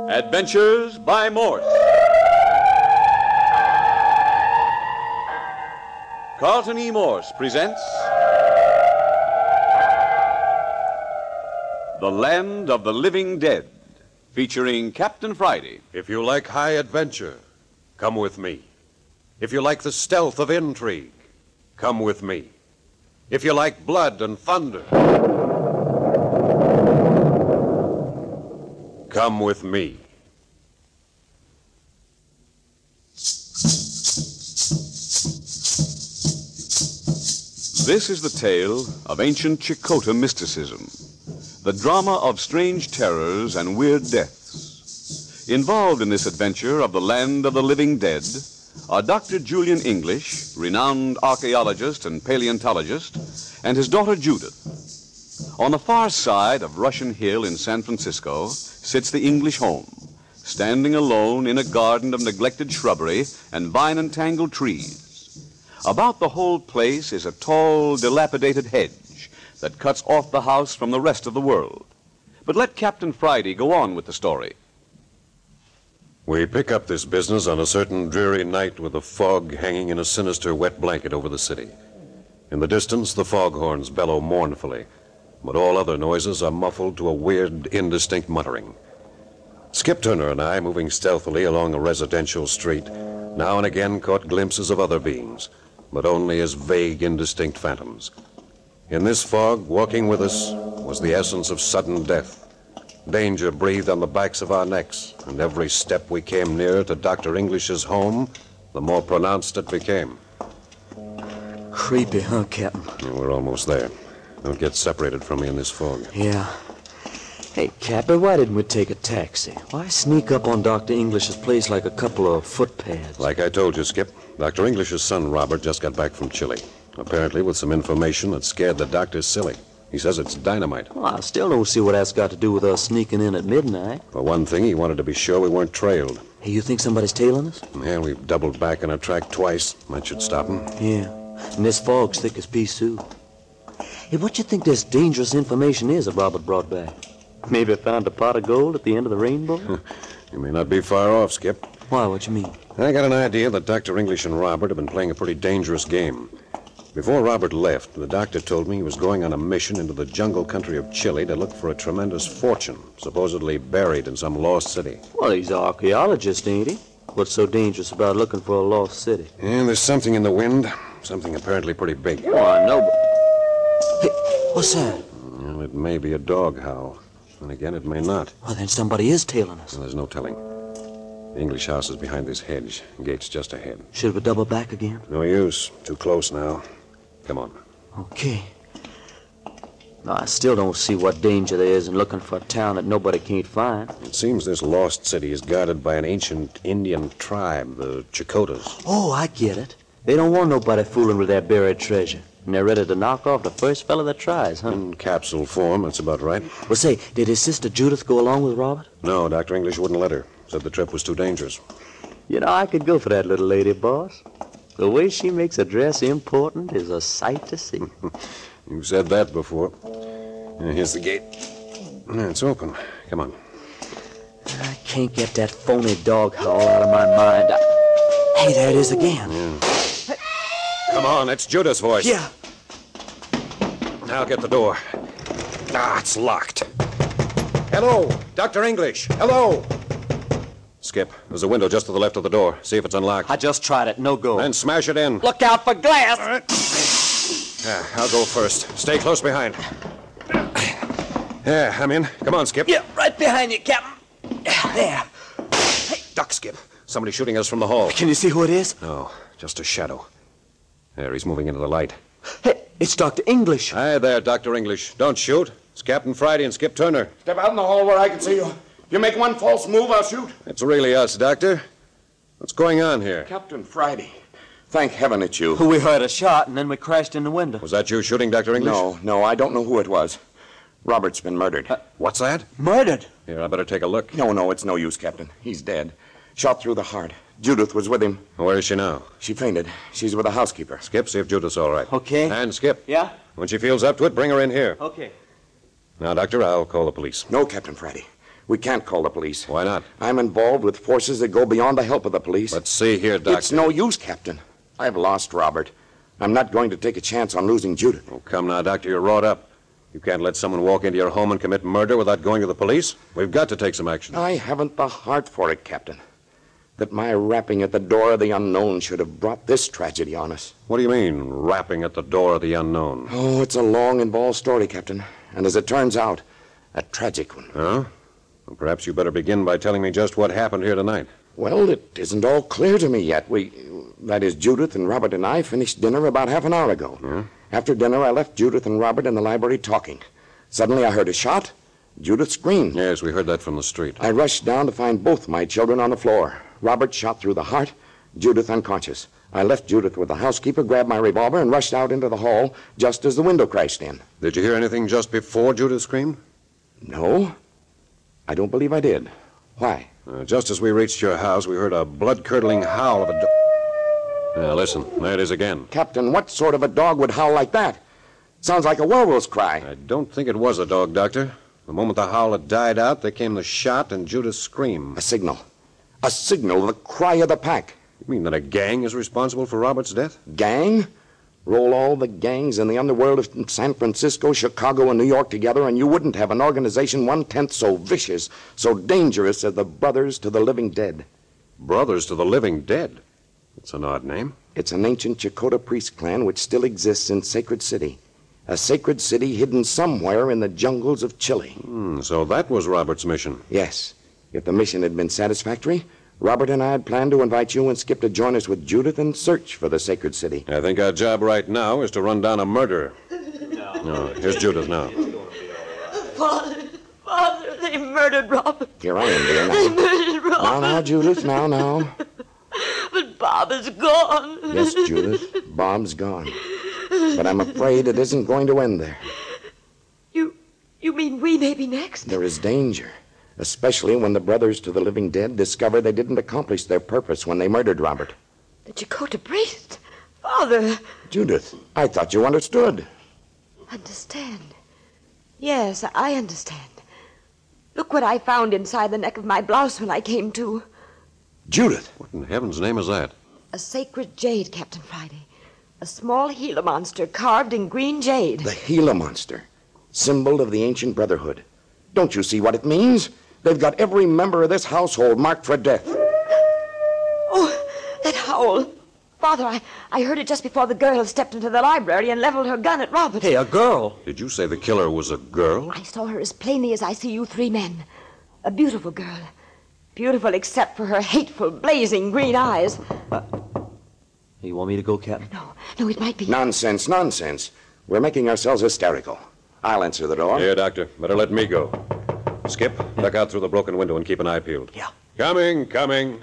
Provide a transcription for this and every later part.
Adventures by Morse. Carlton E. Morse presents The Land of the Living Dead, featuring Captain Friday. If you like high adventure, come with me. If you like the stealth of intrigue, come with me. If you like blood and thunder, come with me. This is the tale of ancient Chakota mysticism, the drama of strange terrors and weird deaths. Involved in this adventure of the land of the living dead are Dr. Julian English, renowned archaeologist and paleontologist, and his daughter Judith. On the far side of Russian Hill in San Francisco sits the English home, standing alone in a garden of neglected shrubbery and vine-entangled trees. About the whole place is a tall, dilapidated hedge that cuts off the house from the rest of the world. But let Captain Friday go on with the story. We pick up this business on a certain dreary night with the fog hanging in a sinister wet blanket over the city. In the distance, the foghorns bellow mournfully, but all other noises are muffled to a weird, indistinct muttering. Skip Turner and I, moving stealthily along a residential street, now and again caught glimpses of other beings, but only as vague, indistinct phantoms. In this fog, walking with us, was the essence of sudden death. Danger breathed on the backs of our necks, and every step we came nearer to Dr. English's home, the more pronounced it became. Creepy, huh, Captain? Yeah, we're almost there. Don't get separated from me in this fog. Yeah. Hey, Captain, why didn't we take a taxi? Why sneak up on Dr. English's place like a couple of footpads? Like I told you, Skip, Dr. English's son, Robert, just got back from Chile. Apparently with some information that scared the doctor silly. He says it's dynamite. Well, I still don't see what that's got to do with us sneaking in at midnight. For one thing, he wanted to be sure we weren't trailed. Hey, you think somebody's tailing us? Yeah, we've doubled back on our track twice. That should stop him. Yeah, and this fog's thick as pea soup. Hey, what you think this dangerous information is that Robert brought back? Maybe found a pot of gold at the end of the rainbow? You may not be far off, Skip. Why, what you mean? I got an idea that Dr. English and Robert have been playing a pretty dangerous game. Before Robert left, the doctor told me he was going on a mission into the jungle country of Chile to look for a tremendous fortune, supposedly buried in some lost city. Well, he's an archaeologist, ain't he? What's so dangerous about looking for a lost city? Yeah, there's something in the wind, something apparently pretty big. Oh, I know, but... Hey, what's that? Well, it may be a dog howl. And again, it may not. Well, then somebody is tailing us. Well, there's no telling. The English house is behind this hedge. Gate's just ahead. Should we double back again? No use. Too close now. Come on. Okay. No, I still don't see what danger there is in looking for a town that nobody can't find. It seems this lost city is guarded by an ancient Indian tribe, the Chakotas. Oh, I get it. They don't want nobody fooling with their buried treasure. And they're ready to knock off the first fella that tries, huh? In capsule form, that's about right. Well, say, did his sister Judith go along with Robert? No, Dr. English wouldn't let her. Said the trip was too dangerous. You know, I could go for that little lady, boss. The way she makes a dress important is a sight to see. You've said that before. Here's the gate. It's open. Come on. I can't get that phony dog howl out of my mind. Hey, there it is again. Yeah. Come on, it's Judith's voice. Yeah. Now get the door. It's locked. Hello, Dr. English. Hello. Skip, there's a window just to the left of the door. See if it's unlocked. I just tried it. No go. Then smash it in. Look out for glass. All right. I'll go first. Stay close behind. Yeah, I'm in. Come on, Skip. Yeah, right behind you, Captain. There. Duck, Skip. Somebody's shooting us from the hall. Can you see who it is? No, just a shadow. There, he's moving into the light. Hey, it's Dr. English. Hi there, Dr. English. Don't shoot. It's Captain Friday and Skip Turner. Step out in the hall where I can see you. If you make one false move, I'll shoot. It's really us, Doctor. What's going on here? Captain Friday. Thank heaven it's you. We heard a shot, and then we crashed in the window. Was that you shooting, Dr. English? No, I don't know who it was. Robert's been murdered. What's that? Murdered? Here, I better take a look. No, it's no use, Captain. He's dead. Shot through the heart. Judith was with him. Where is she now? She fainted. She's with the housekeeper. Skip, see if Judith's all right. Okay. And Skip. Yeah? When she feels up to it, bring her in here. Okay. Now, Doctor, I'll call the police. No, Captain Friday. We can't call the police. Why not? I'm involved with forces that go beyond the help of the police. But see here, Doctor. It's no use, Captain. I've lost Robert. I'm not going to take a chance on losing Judith. Oh, come now, Doctor. You're wrought up. You can't let someone walk into your home and commit murder without going to the police. We've got to take some action. I haven't the heart for it, Captain. That my rapping at the door of the unknown should have brought this tragedy on us. What do you mean, rapping at the door of the unknown? Oh, it's a long, involved story, Captain. And as it turns out, a tragic one. Huh? Well, perhaps you better begin by telling me just what happened here tonight. Well, it isn't all clear to me yet. That is, Judith and Robert and I finished dinner about half an hour ago. Yeah? After dinner, I left Judith and Robert in the library talking. Suddenly, I heard a shot. Judith screamed. Yes, we heard that from the street. I rushed down to find both my children on the floor. Robert shot through the heart, Judith unconscious. I left Judith with the housekeeper, grabbed my revolver, and rushed out into the hall just as the window crashed in. Did you hear anything just before Judith screamed? No, I don't believe I did. Why? Just as we reached your house, we heard a blood-curdling howl of a dog. Now, listen, there it is again. Captain, what sort of a dog would howl like that? Sounds like a werewolf's cry. I don't think it was a dog, Doctor. The moment the howl had died out, there came the shot and Judith's scream. A signal. A signal, the cry of the pack. You mean that a gang is responsible for Robert's death? Gang? Roll all the gangs in the underworld of San Francisco, Chicago, and New York together, and you wouldn't have an organization 1/10 so vicious, so dangerous as the Brothers to the Living Dead. Brothers to the Living Dead? It's an odd name. It's an ancient Chakotay priest clan which still exists in Sacred City. A sacred city hidden somewhere in the jungles of Chile. So that was Robert's mission. Yes. If the mission had been satisfactory, Robert and I had planned to invite you and Skip to join us with Judith and search for the sacred city. I think our job right now is to run down a murderer. No, here's Judith now. Father, they murdered Robert. Here I am, dear. They murdered Robert. Now, Judith, now. But Bob is gone. Yes, Judith, Bob's gone. But I'm afraid it isn't going to end there. You mean we may be next? There is danger, especially when the Brothers to the Living Dead discover they didn't accomplish their purpose when they murdered Robert. The Chakotay priest? Father. Judith, I thought you understood. Understand? Yes, I understand. Look what I found inside the neck of my blouse when I came to. Judith! What in heaven's name is that? A sacred jade, Captain Friday. A small Gila monster carved in green jade. The Gila monster, symbol of the ancient brotherhood. Don't you see what it means? They've got every member of this household marked for death. Oh, that howl. Father, I heard it just before the girl stepped into the library and leveled her gun at Robert. Hey, a girl. Did you say the killer was a girl? I saw her as plainly as I see you three men. A beautiful girl. Beautiful except for her hateful, blazing green eyes. You want me to go, Captain? No, it might be... Nonsense. We're making ourselves hysterical. I'll answer the door. Here, Doctor. Better let me go. Skip, duck out through the broken window and keep an eye peeled. Yeah. Coming.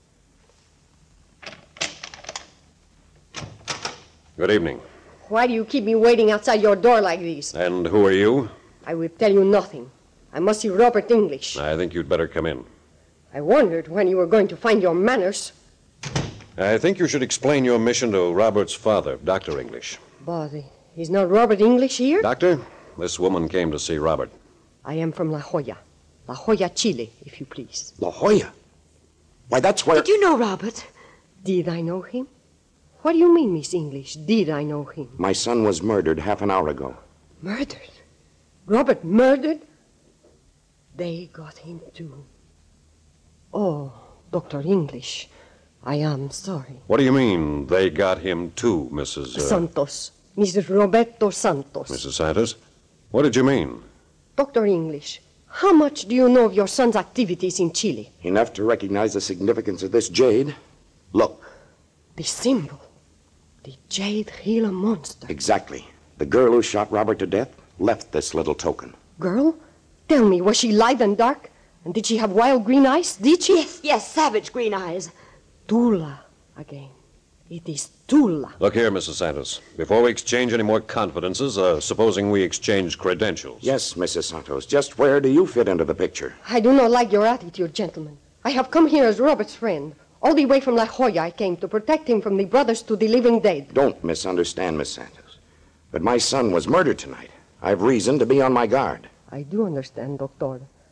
Good evening. Why do you keep me waiting outside your door like this? And who are you? I will tell you nothing. I must see Robert English. I think you'd better come in. I wondered when you were going to find your manners. I think you should explain your mission to Robert's father, Dr. English. But is not Robert English here? Doctor, this woman came to see Robert. I am from La Jolla, Chile, if you please. La Jolla? Why, that's where... Did you know Robert? Did I know him? What do you mean, Miss English? Did I know him? My son was murdered half an hour ago. Murdered? Robert murdered? They got him too. Oh, Dr. English, I am sorry. What do you mean, they got him too, Mrs. Santos. Mr. Roberto Santos. Mrs. Santos? What did you mean? Dr. English, how much do you know of your son's activities in Chile? Enough to recognize the significance of this jade. Look. The symbol. The jade Gila monster. Exactly. The girl who shot Robert to death left this little token. Girl? Tell me, was she light and dark? And did she have wild green eyes? Did she? Yes, savage green eyes. Tula again. It is Tula. Look here, Mrs. Santos. Before we exchange any more confidences, supposing we exchange credentials. Yes, Mrs. Santos. Just where do you fit into the picture? I do not like your attitude, gentlemen. I have come here as Robert's friend. All the way from La Jolla I came to protect him from the Brothers to the Living Dead. Don't misunderstand, Miss Santos. But my son was murdered tonight. I've reason to be on my guard. I do understand, Doctor.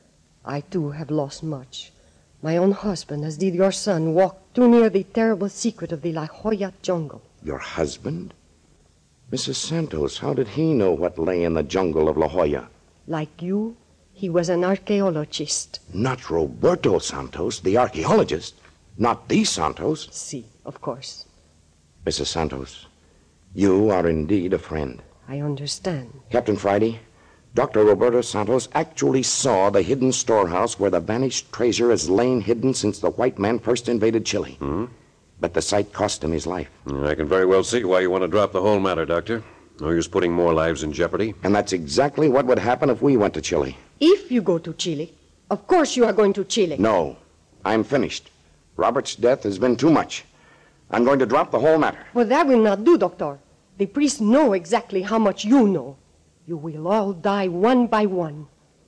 I, too, have lost much. My own husband, as did your son, walked too near the terrible secret of the La Jolla jungle. Your husband? Mrs. Santos, how did he know what lay in the jungle of La Jolla? Like you, he was an archaeologist. Not Roberto Santos, the archaeologist. Not the Santos. Si, of course. Mrs. Santos, you are indeed a friend. I understand. Captain Friday, Dr. Roberto Santos actually saw the hidden storehouse where the vanished treasure has lain hidden since the white man first invaded Chile. But the sight cost him his life. I can very well see why you want to drop the whole matter, Doctor. No use putting more lives in jeopardy. And that's exactly what would happen if we went to Chile. If you go to Chile, of course you are going to Chile. No, I'm finished. Robert's death has been too much. I'm going to drop the whole matter. Well, that will not do, Doctor. The priests know exactly how much you know. You will all die one by one.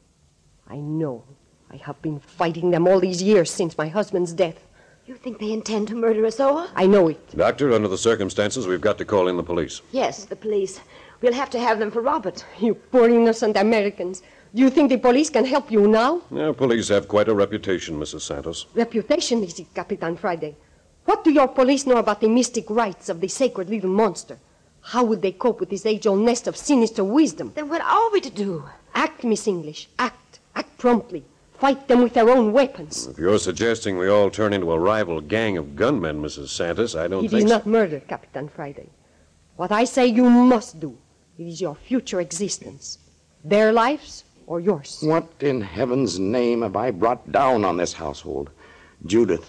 I know. I have been fighting them all these years since my husband's death. You think they intend to murder us all? I know it. Doctor, under the circumstances, we've got to call in the police. Yes, the police. We'll have to have them for Robert. You poor innocent Americans. Do you think the police can help you now? Police have quite a reputation, Mrs. Santos. Reputation is it, Capitan Friday. What do your police know about the mystic rites of the sacred little monster? How would they cope with this age-old nest of sinister wisdom? Then what are we to do? Act, Miss English. Act. Act promptly. Fight them with their own weapons. If you're suggesting we all turn into a rival gang of gunmen, Mrs. Santos, I don't It think is so. not murder, Capitan Friday. What I say you must do. It is your future existence. Their lives or yours. What in heaven's name have I brought down on this household? Judith,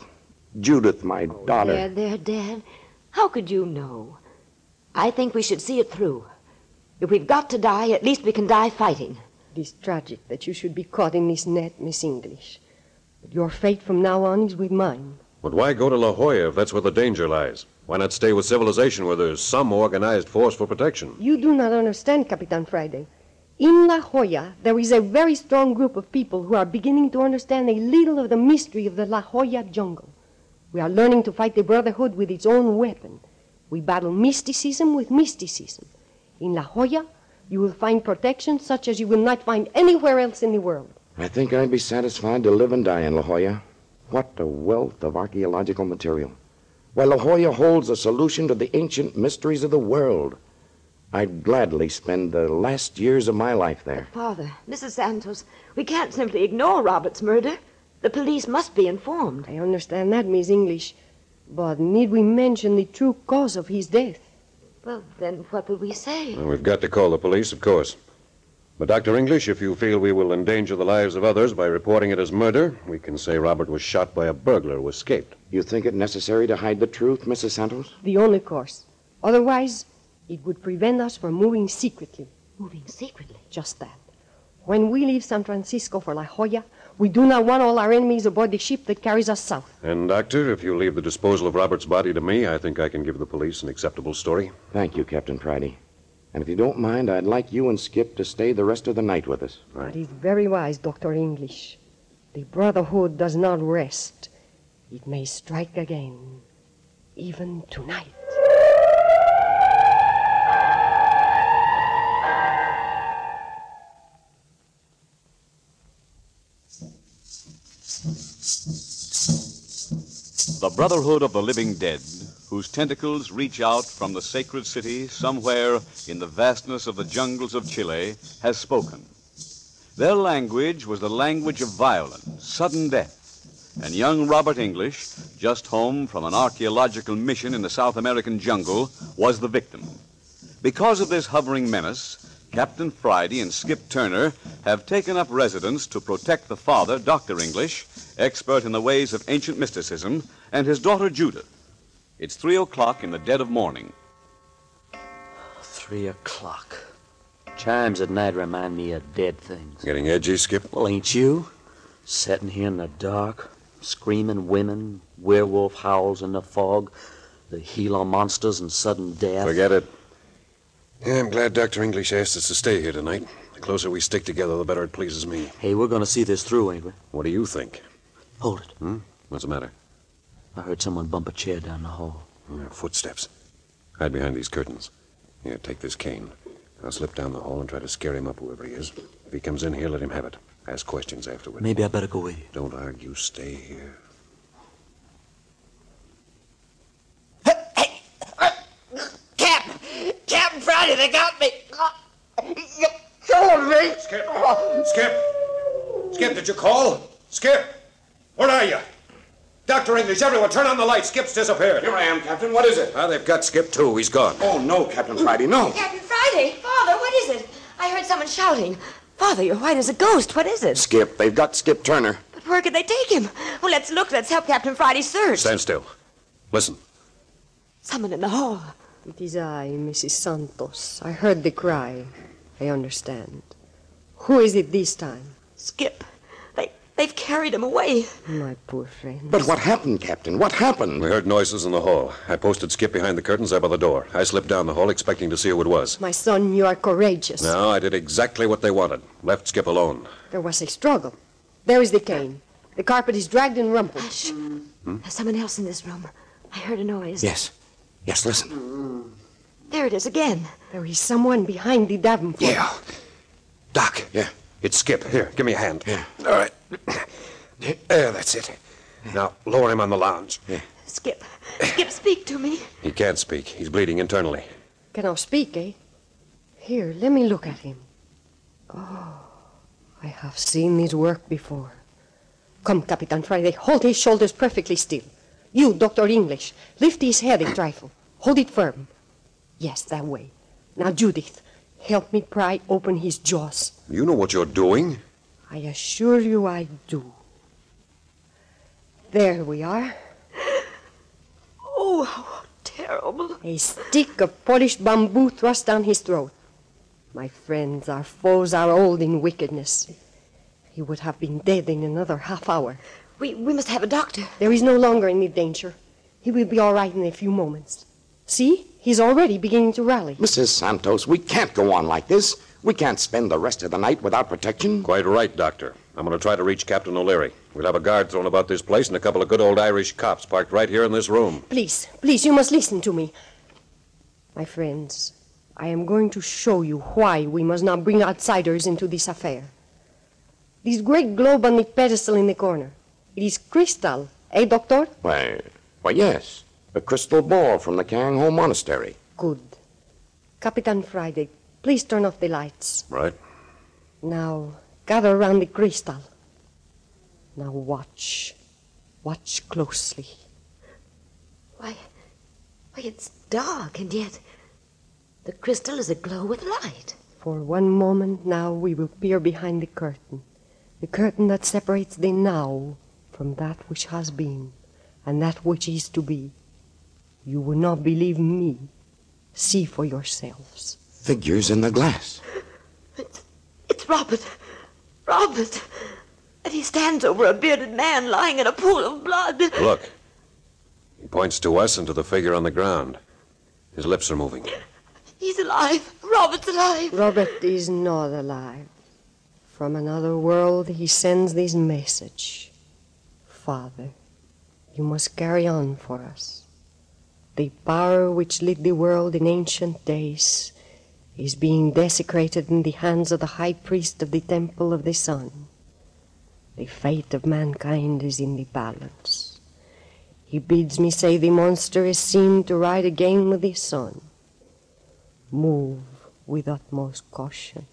my daughter. There, Dad. How could you know? I think we should see it through. If we've got to die, at least we can die fighting. It is tragic that you should be caught in this net, Miss English. But your fate from now on is with mine. But why go to La Jolla if that's where the danger lies? Why not stay with civilization where there's some organized force for protection? You do not understand, Capitan Friday. In La Jolla, there is a very strong group of people who are beginning to understand a little of the mystery of the La Jolla jungle. We are learning to fight the Brotherhood with its own weapon. We battle mysticism with mysticism. In La Jolla, you will find protection such as you will not find anywhere else in the world. I think I'd be satisfied to live and die in La Jolla. What a wealth of archaeological material. Why, La Jolla holds a solution to the ancient mysteries of the world. I'd gladly spend the last years of my life there. Father, Mrs. Santos, we can't simply ignore Robert's murder. The police must be informed. I understand that, Miss English. But need we mention the true cause of his death? Well, then what will we say? Well, we've got to call the police, of course. But, Dr. English, if you feel we will endanger the lives of others by reporting it as murder, we can say Robert was shot by a burglar who escaped. You think it necessary to hide the truth, Mrs. Santos? The only course. Otherwise, it would prevent us from moving secretly. Moving secretly? Just that. When we leave San Francisco for La Jolla, we do not want all our enemies aboard the ship that carries us south. And, Doctor, if you leave the disposal of Robert's body to me, I think I can give the police an acceptable story. Thank you, Captain Friday. And if you don't mind, I'd like you and Skip to stay the rest of the night with us. Right. That is very wise, Dr. English. The Brotherhood does not rest. It may strike again, even tonight. The Brotherhood of the Living Dead, whose tentacles reach out from the sacred city somewhere in the vastness of the jungles of Chile, has spoken. Their language was the language of violence, sudden death, and young Robert English, just home from an archaeological mission in the South American jungle, was the victim. Because of this hovering menace, Captain Friday and Skip Turner have taken up residence to protect the father, Dr. English, expert in the ways of ancient mysticism, and his daughter, Judith. It's 3 o'clock in the dead of morning. 3 o'clock. Chimes at night remind me of dead things. Getting edgy, Skip? Well, ain't you? Sitting here in the dark, screaming women, werewolf howls in the fog, the Gila monsters and sudden death. Forget it. Yeah, I'm glad Dr. English asked us to stay here tonight. The closer we stick together, the better it pleases me. Hey, we're going to see this through, ain't we? What do you think? Hold it. What's the matter? I heard someone bump a chair down the hall. Footsteps. Hide behind these curtains. Here, take this cane. I'll slip down the hall and try to scare him up, whoever he is. If he comes in here, let him have it. Ask questions afterward. Maybe I better go with you. Don't argue. Stay here. Captain Friday, they got me. You killed me. Skip! Skip! Skip, did you call? Skip! Where are you? Dr. English, everyone, turn on the light. Skip's disappeared. Here I am, Captain. What is it? They've got Skip, too. He's gone. Oh, no, Captain Friday, no. Captain Friday! Father, what is it? I heard someone shouting. Father, you're white as a ghost. What is it? Skip. They've got Skip Turner. But where could they take him? Oh, let's look. Let's help Captain Friday search. Stand still. Listen. Someone in the hall. It is I, Mrs. Santos. I heard the cry. I understand. Who is it this time? Skip. They've carried him away. My poor friend. But what happened, Captain? What happened? We heard noises in the hall. I posted Skip behind the curtains there by the door. I slipped down the hall expecting to see who it was. My son, you are courageous. No, I did exactly what they wanted. Left Skip alone. There was a struggle. There is the cane. The carpet is dragged and rumpled. Hush. There's someone else in this room. I heard a noise. Yes. Yes, listen. There it is again. There is someone behind the Davenport. Yeah. Doc. Yeah. It's Skip. Here, give me a hand. Yeah. All right. There, that's it. Now, lower him on the lounge. Yeah. Skip, speak to me. He can't speak. He's bleeding internally. Cannot speak, eh? Here, let me look at him. Oh, I have seen his work before. Come, Capitan Friday, hold his shoulders perfectly still. You, Dr. English, lift his head a trifle. Hold it firm. Yes, that way. Now, Judith, help me pry open his jaws. You know what you're doing? I assure you I do. There we are. Oh, how terrible. A stick of polished bamboo thrust down his throat. My friends, our foes are old in wickedness. He would have been dead in another half hour. We must have a doctor. There is no longer any danger. He will be all right in a few moments. See, he's already beginning to rally. Mrs. Santos, we can't go on like this. We can't spend the rest of the night without protection. Quite right, Doctor. I'm going to try to reach Captain O'Leary. We'll have a guard thrown about this place and a couple of good old Irish cops parked right here in this room. Please, you must listen to me. My friends, I am going to show you why we must not bring outsiders into this affair. This great globe on the pedestal in the corner, it is crystal, eh, Doctor? Why, yes. A crystal ball from the Kang Ho Monastery. Good. Capitan Friday, please turn off the lights. Right. Now, gather around the crystal. Now watch. Watch closely. Why, it's dark, and yet the crystal is aglow with light. For one moment now we will peer behind the curtain that separates the now from that which has been and that which is to be. You will not believe me. See for yourselves. Figures in the glass. It's Robert. Robert. And he stands over a bearded man lying in a pool of blood. Look. He points to us and to the figure on the ground. His lips are moving. He's alive. Robert's alive. Robert is not alive. From another world he sends this message. Father, you must carry on for us. The power which lit the world in ancient days is being desecrated in the hands of the high priest of the Temple of the Sun. The fate of mankind is in the balance. He bids me say the monster is seen to ride again with the sun. Move with utmost caution.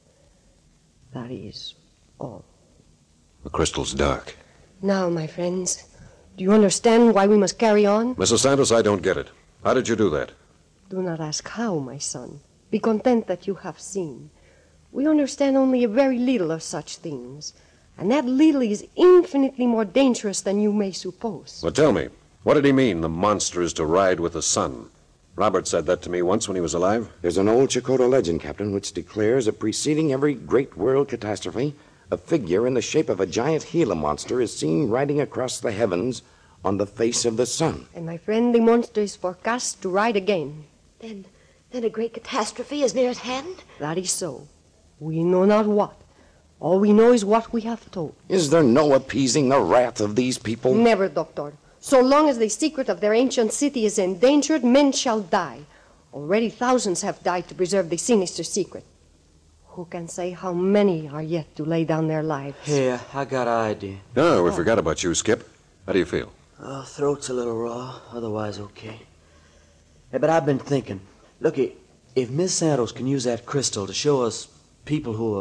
That is all. The crystal's dark. Now, my friends, do you understand why we must carry on? Mrs. Santos, I don't get it. How did you do that? Do not ask how, my son. Be content that you have seen. We understand only a very little of such things, and that little is infinitely more dangerous than you may suppose. Well, tell me, what did he mean, the monster is to ride with the sun? Robert said that to me once when he was alive. There's an old Chakotay legend, Captain, which declares that preceding every great world catastrophe, a figure in the shape of a giant Gila monster is seen riding across the heavens on the face of the sun. And my friend, the monster is forecast to ride again. Then a great catastrophe is near at hand? That is so. We know not what. All we know is what we have told. Is there no appeasing the wrath of these people? Never, Doctor. So long as the secret of their ancient city is endangered, men shall die. Already thousands have died to preserve the sinister secret. Who can say how many are yet to lay down their lives? Here, I got an idea. Oh, we forgot about you, Skip. How do you feel? Throat's a little raw, otherwise okay. Hey, but I've been thinking. Looky, if Miss Santos can use that crystal to show us people who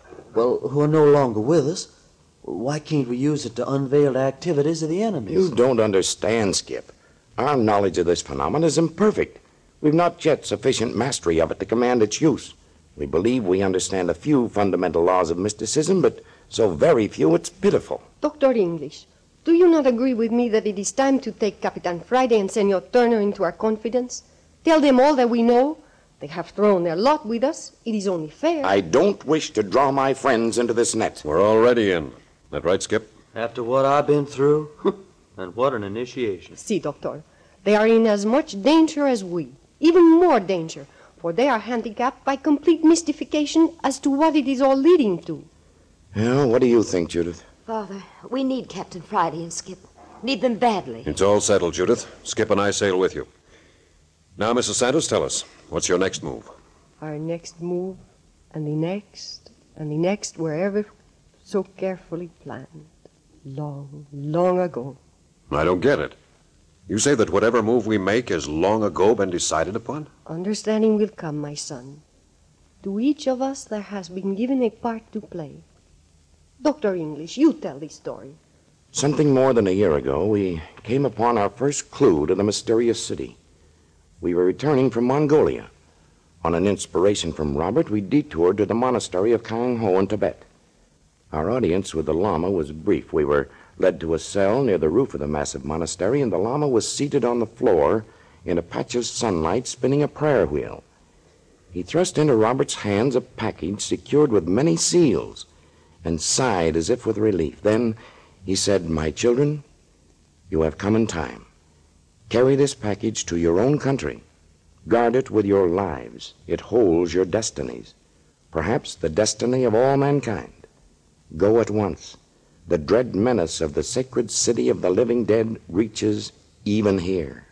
are no longer with us, why can't we use it to unveil the activities of the enemies? You don't understand, Skip. Our knowledge of this phenomenon is imperfect. We've not yet sufficient mastery of it to command its use. We believe we understand a few fundamental laws of mysticism, but so very few it's pitiful. Dr. English, do you not agree with me that it is time to take Capitan Friday and Senor Turner into our confidence? Tell them all that we know. They have thrown their lot with us. It is only fair. I don't wish to draw my friends into this net. We're already in. That right, Skip? After what I've been through, and what an initiation. See, Doctor, they are in as much danger as we, even more danger, for they are handicapped by complete mystification as to what it is all leading to. Yeah, what do you think, Judith? Father, we need Captain Friday and Skip. Need them badly. It's all settled, Judith. Skip and I sail with you. Now, Mrs. Santos, tell us, what's your next move? Our next move, and the next were ever so carefully planned. Long, long ago. I don't get it. You say that whatever move we make has long ago been decided upon? Understanding will come, my son. To each of us there has been given a part to play. Dr. English, you tell the story. Something more than a year ago, we came upon our first clue to the mysterious city. We were returning from Mongolia. On an inspiration from Robert, we detoured to the monastery of Kang Ho in Tibet. Our audience with the Lama was brief. We were led to a cell near the roof of the massive monastery, and the Lama was seated on the floor in a patch of sunlight spinning a prayer wheel. He thrust into Robert's hands a package secured with many seals and sighed as if with relief. Then he said, "My children, you have come in time. Carry this package to your own country. Guard it with your lives. It holds your destinies, perhaps the destiny of all mankind. Go at once. The dread menace of the sacred city of the living dead reaches even here.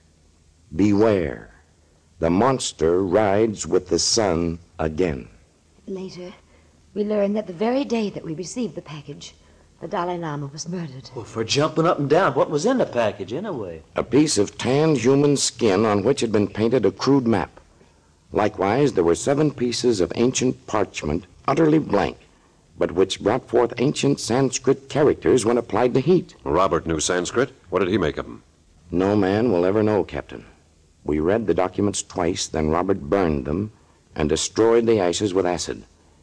Beware. The monster rides with the sun again." Later, we learned that the very day that we received the package, the Dalai Lama was murdered. Well, for jumping up and down, what was in the package anyway? A piece of tanned human skin on which had been painted a crude map. Likewise, there were 7 pieces of ancient parchment, utterly blank, but which brought forth ancient Sanskrit characters when applied to heat. Robert knew Sanskrit. What did he make of them? No man will ever know, Captain. We read the documents twice, then Robert burned them and destroyed the ashes with acid.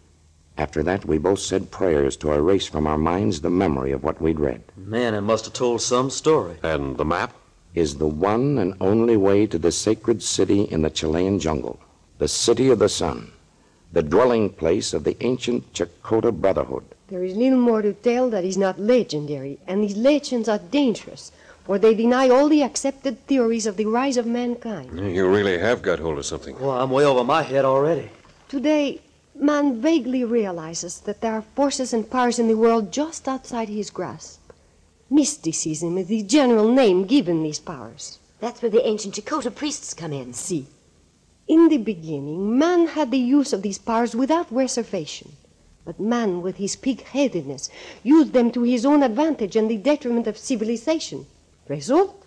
After that, we both said prayers to erase from our minds the memory of what we'd read. Man, it must have told some story. And the map? Is the one and only way to the sacred city in the Chilean jungle, the City of the Sun, the dwelling place of the ancient Chakotay Brotherhood. There is little more to tell that is not legendary, and these legends are dangerous, for they deny all the accepted theories of the rise of mankind. You really have got hold of something. Well, I'm way over my head already. Today, man vaguely realizes that there are forces and powers in the world just outside his grasp. Mysticism is the general name given these powers. That's where the ancient Chakotay priests come in. See, in the beginning, man had the use of these powers without reservation. But man, with his pig-headedness, used them to his own advantage and the detriment of civilization. Result?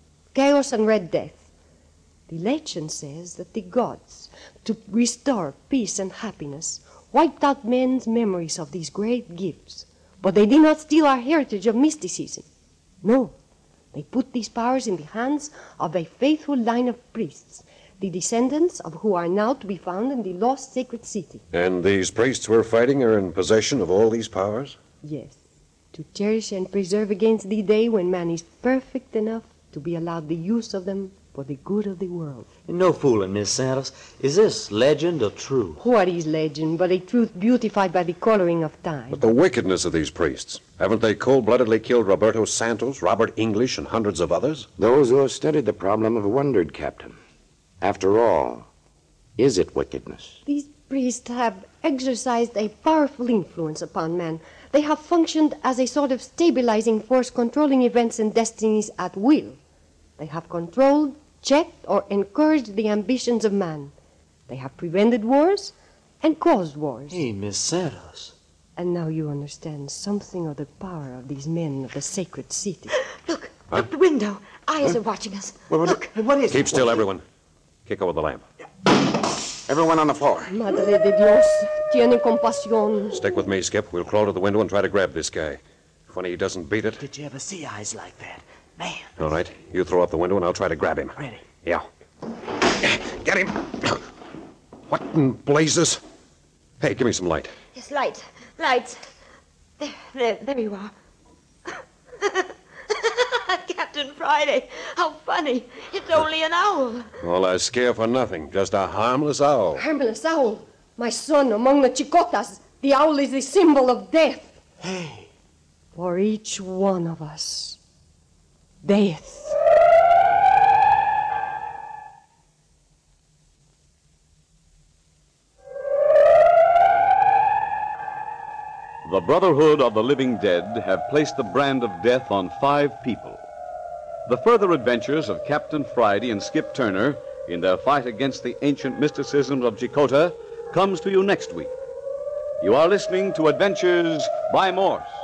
Chaos and red death. The legend says that the gods, to restore peace and happiness, wiped out men's memories of these great gifts. But they did not steal our heritage of mysticism. No, they put these powers in the hands of a faithful line of priests, the descendants of who are now to be found in the lost sacred city. And these priests we're fighting are in possession of all these powers? Yes, to cherish and preserve against the day when man is perfect enough to be allowed the use of them for the good of the world. No fooling, Miss Santos. Is this legend or true? What is legend but a truth beautified by the coloring of time? But the wickedness of these priests. Haven't they cold-bloodedly killed Roberto Santos, Robert English, and hundreds of others? Those who have studied the problem have wondered, Captain. After all, is it wickedness? These priests have exercised a powerful influence upon man. They have functioned as a sort of stabilizing force controlling events and destinies at will. They have controlled, checked, or encouraged the ambitions of man. They have prevented wars and caused wars. Hey, Miss Santos. And now you understand something of the power of these men of the sacred city. Look, out the window. Eyes are watching us. Look. What is Keep still, everyone. Kick over the lamp. Everyone on the floor. Madre de Dios, tiene compasión. Stick with me, Skip. We'll crawl to the window and try to grab this guy. Funny he doesn't beat it. Did you ever see eyes like that? Man. All right. You throw up the window and I'll try to grab him. Ready. Yeah. Get him. What in blazes? Hey, give me some light. Yes, light. Lights. There you are. Captain Friday. How funny. It's only an owl. All I scare for nothing. Just a harmless owl. Harmless owl. My son, among the Chicotas, the owl is the symbol of death. Hey. For each one of us, death. The Brotherhood of the Living Dead have placed the brand of death on 5 people. The further adventures of Captain Friday and Skip Turner in their fight against the ancient mysticisms of Chicota comes to you next week. You are listening to Adventures by Morse.